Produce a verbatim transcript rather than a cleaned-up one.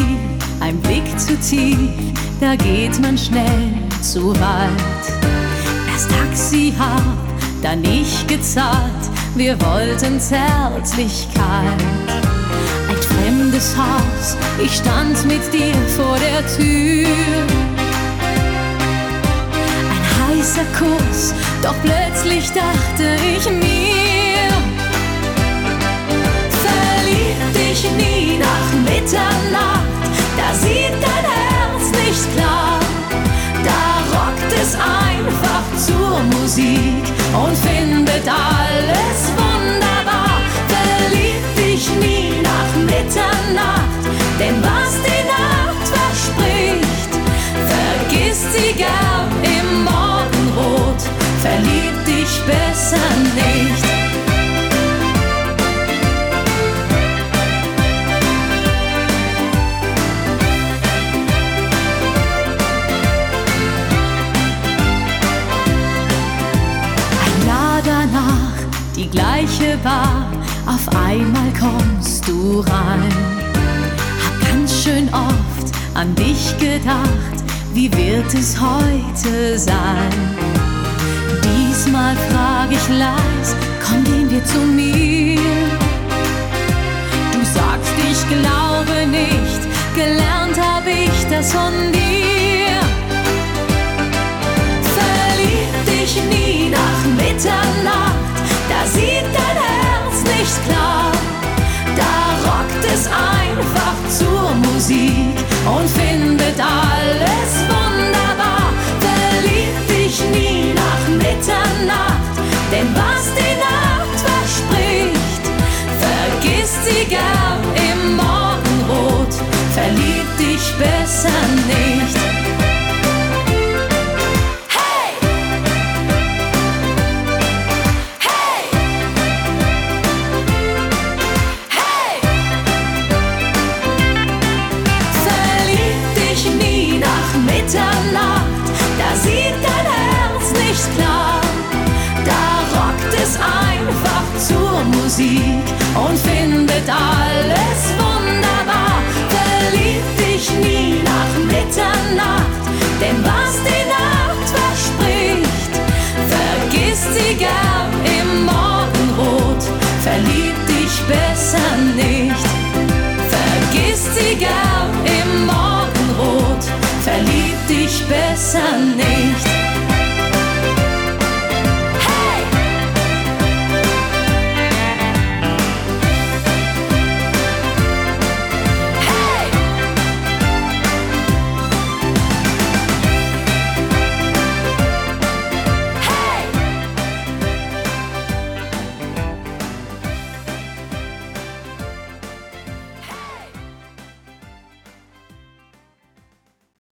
Ziel, ein Blick zu tief, da geht man schnell zu weit. Erst Taxi hab, dann nicht gezahlt, wir wollten Zärtlichkeit. Ein fremdes Haus, ich stand mit dir vor der Tür. Ein heißer Kuss, doch plötzlich dachte ich mir: Verlieb dich nie nach Mitternacht, da sieht dein Herz nicht klar. Da rockt es einfach zur Musik und findet alles wunderbar. Verlieb dich nie nach Mitternacht, denn was die Nacht verspricht, vergisst sie gern im Morgenrot. Verlieb dich besser nicht. Die gleiche Bar, auf einmal kommst du rein. Hab ganz schön oft an dich gedacht, wie wird es heute sein? Diesmal frag ich leis, komm, gehen wir zu mir. Du sagst, ich glaube nicht, gelernt hab ich das von dir. Verlieb dich nie nach Mitternacht, da sieht dein Herz nicht klar. Da rockt es einfach zur Musik und findet alles wunderbar. Verlieb dich nie nach Mitternacht, denn was die Nacht verspricht, vergisst sie gern im Morgenrot. Verlieb dich besser nicht. Mitternacht, da sieht dein Herz nicht klar. Da rockt es einfach zur Musik und findet alles wunderbar. Verlieb dich nie nach Mitternacht, denn was die Nacht verspricht, vergisst sie gern im Morgenrot. Verlieb dich besser nicht. Vergisst sie gern im Morgenrot. Verlieb dich besser nicht.